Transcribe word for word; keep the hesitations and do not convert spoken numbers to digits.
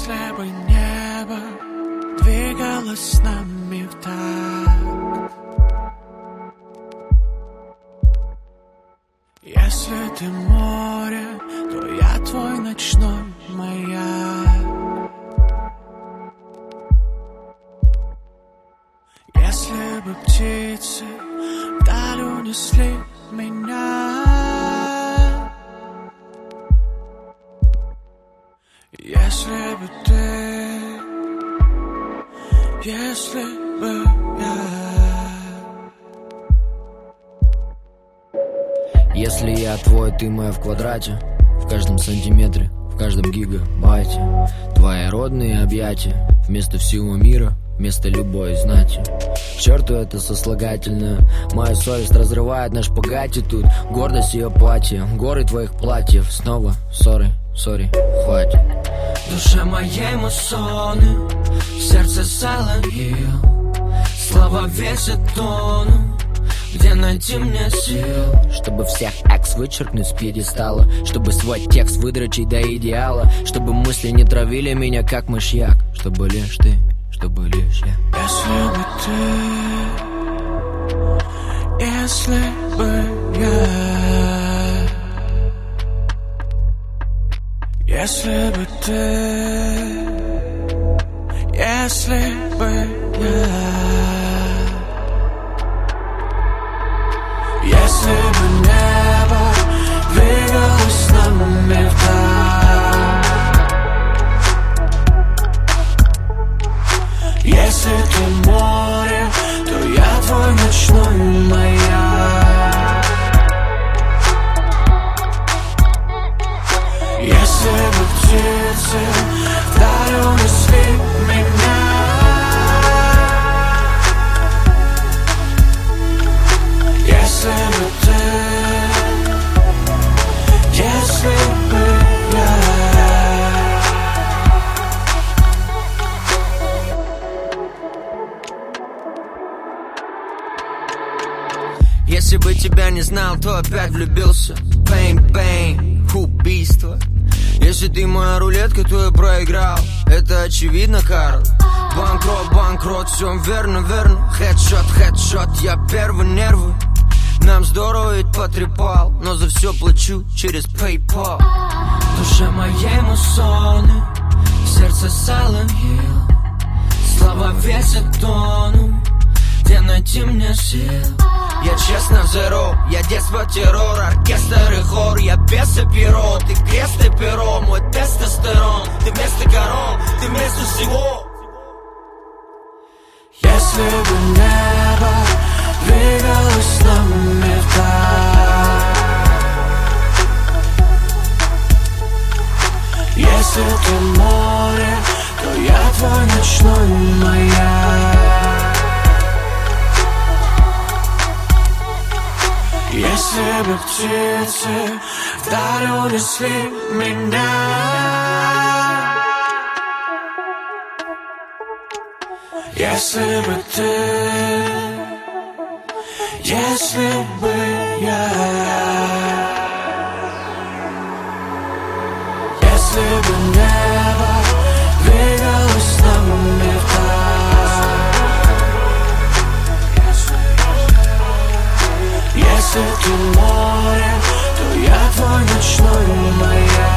Если бы небо двигалось с нами в такт, если ты море, то я твой ночной маяк. Если бы птицы вдаль унесли меня, если бы ты, если бы я. Если я твой, ты моя в квадрате, в каждом сантиметре, в каждом гигабайте. Твои родные объятия вместо всего мира, вместо любой знати. К черту это сослагательное. Моя совесть разрывает на шпагате тут. Гордость ее платье, горы твоих платьев. Снова ссоры, сори, хватит. Душа моей муссоны, в сердце Silent Hill. Слова весят тонну, где найти мне сил? Чтобы всех экс вычеркнуть с пьедестала, чтобы свой текст выдрочить до идеала, чтобы мысли не травили меня как мышьяк, чтобы лишь ты, чтобы лишь я. Если бы ты, если бы я, если бы ты, если бы я. Если бы небо двигалось с нами в такт, если ты море, то я твой ночной маяк. Если бы птицы вдаль унесли меня, если бы ты, если бы я. Если бы тебя не знал, то опять влюбился. Бэнг-бэнг, убийство. Если ты моя рулетка, то я проиграл. Это очевидно, Карл. Банкрот, банкрот, все верно, верно. Хедшот, хедшот, я первый нервы. Нам здорово ведь потрепал, но за все плачу через PayPal. Душа моей муссоны, сердце Silent Hill. Слова весят тонну, где найти мне сил? Я честно zero, я детство террор, оркестр и хор. Я без и перо, ты крест и перо, мой тестостерон. Ты вместо корон, ты вместо всего. Если бы небо двигалось с нами в такт, если ты море, то я твой ночной маяк. Если бы птицы вдаль унесли меня, если бы ты, если бы я, если бы небо двигалось с нами в такт, если ты море, то я твой ночной маяк.